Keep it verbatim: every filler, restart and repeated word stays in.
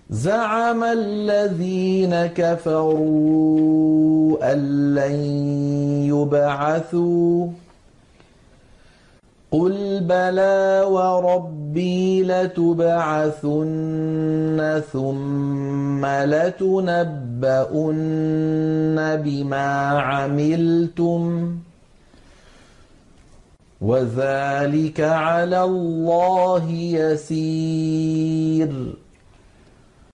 زعم الذين كفروا أن لن يبعثوا قل بلى وربي لتبعثن ثم لتنبؤن بما عملتم وذلك على الله يسير